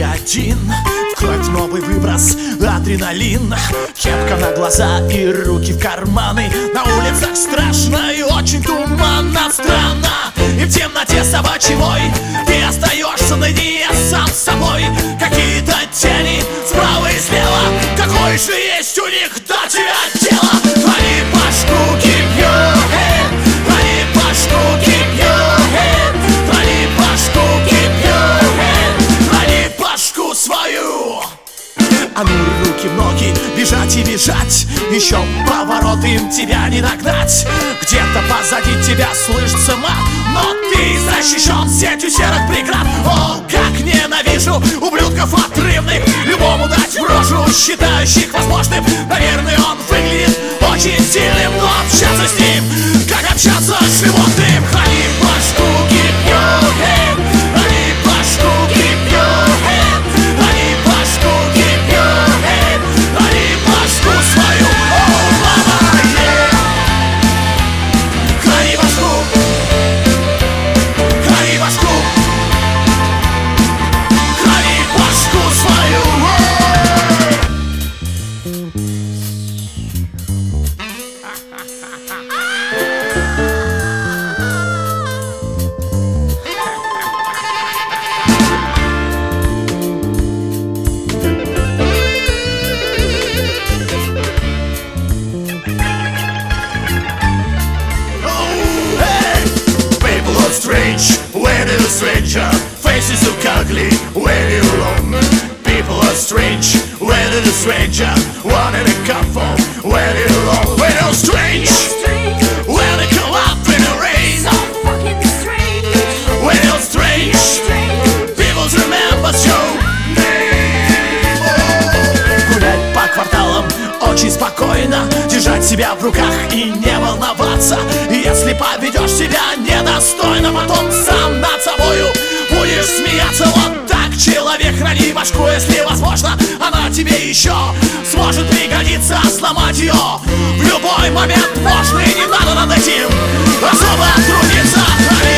один, в кровь новый выброс, адреналин. Кепка на глаза и руки в карманы. На улицах страшно и очень туманно. Странно, и в темноте собачий вой. Ты остаешься наедине сам с собой. Какие-то тени справа и слева. Какое же есть у них до тебя дело? Они башку keep your head. Они башку keep your head. Они башку keep your head. Они башку свою. А ну руки в ноги, бежать и бежать. Еще поворот, им тебя не догнать. Где-то позади тебя слышится мат, но ты защищен сетью серых преград. О, как ненавижу ублюдков отрывных, любому дать в рожу, считающих возможным. Наверное, он выглядит очень сильным, но общаться с ним, как общаться с животным. Они башку keep your head. Они башку keep your head. Они башку keep your head. Они башку свою. О, мама, yeah. Храни башку. Храни башку. Храни башку свою. Strange, when you're a stranger. Faces look ugly when you're alone. People are strange when you're a stranger. One in a couple when you're alone. When you're strange, when you come up in the rain. So fucking strange. When you're strange, people remember your name. Гулять по кварталам очень спокойно, держать себя в руках и не волноваться. Если поведешь себя недостойно, потом сам над собою будешь смеяться. Вот так, человек, храни башку, если возможно, она тебе еще сможет пригодиться. Сломать ее в любой момент можно, и не надо над этим особо трудиться.